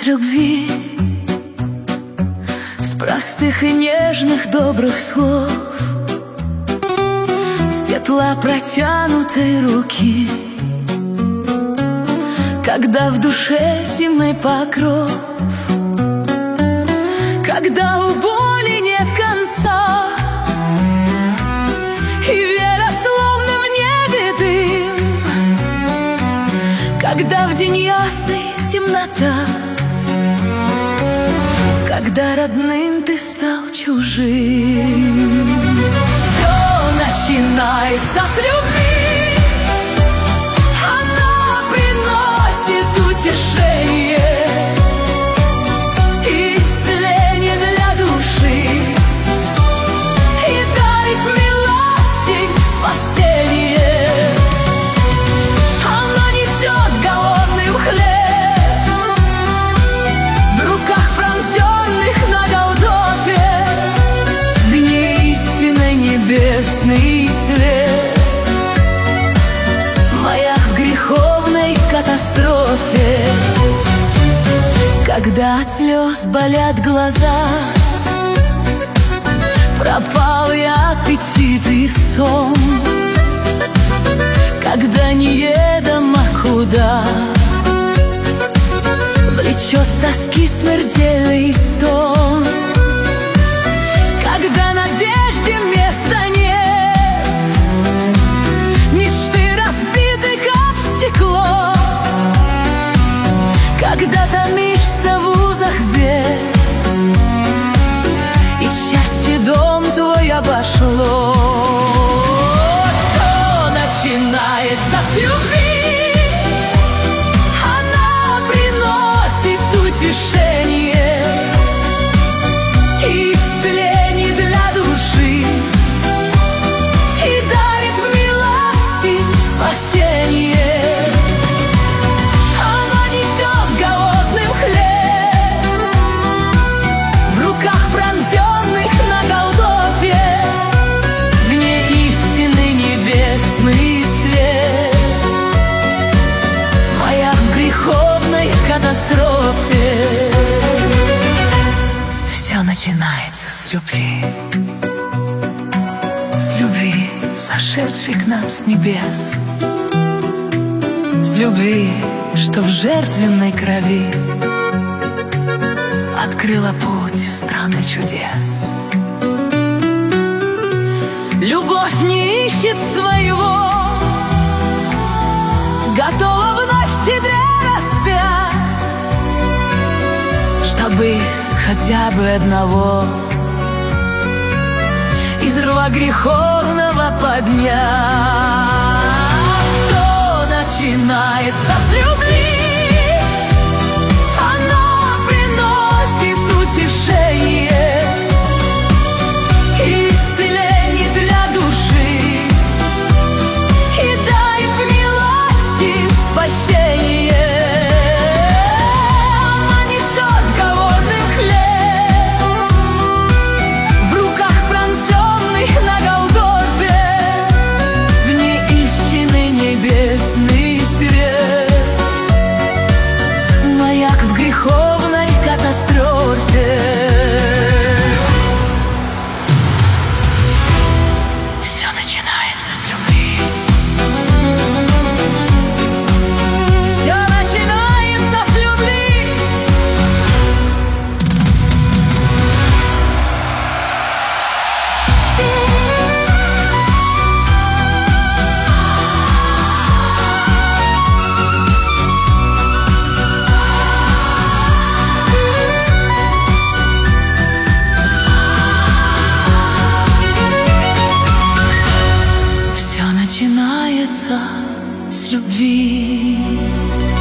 любви, с простых и нежных добрых слов, с тепла протянутой руки, когда в душе зимний покров, когда у боли нет конца, и вера словно в небе дым, когда в день ясный темнота, когда родным ты стал чужим. Все начинается с любви, она приносит утешение, исцеление для души и дарит милости спасение. Она несет голодным хлеб в руках пронзенных на Голгофе, в ней истинный небесный свет, маяк в греховной катастрофе. Когда от слез болят глаза, пропал и аппетит и сон, когда неведомо куда влечет тоски смертельный стон, когда надежде места нет, мечты разбиты как стекло, когда томишься в узах бед, и счастье дом твой обошло. Все начинается с любви, она приносит утешение, исцеление для души и дарит в милости спасение. Она несет голодным хлеб в руках пронзенных на Голгофе, в ней истинный небесный свет, маяк в греховной катастрофе. Все начинается с любви, сошедшей к нам с небес, с любви, что в жертвенной крови открыла путь в страны чудес. Любовь не ищет своего, готова вновь в седре распять, чтобы хотя бы одного из рва греховного поднять. Все начинается с любви, она приносит утешение, исцеление для души и дарит в милости спасение. Она несет голодным хлеб в руках пронзенных на Голгофе, в ней истинный небесный свет, маяк в греховной катастрофе. Все начинается с любви. Все начинается с любви. Все начинается с любви.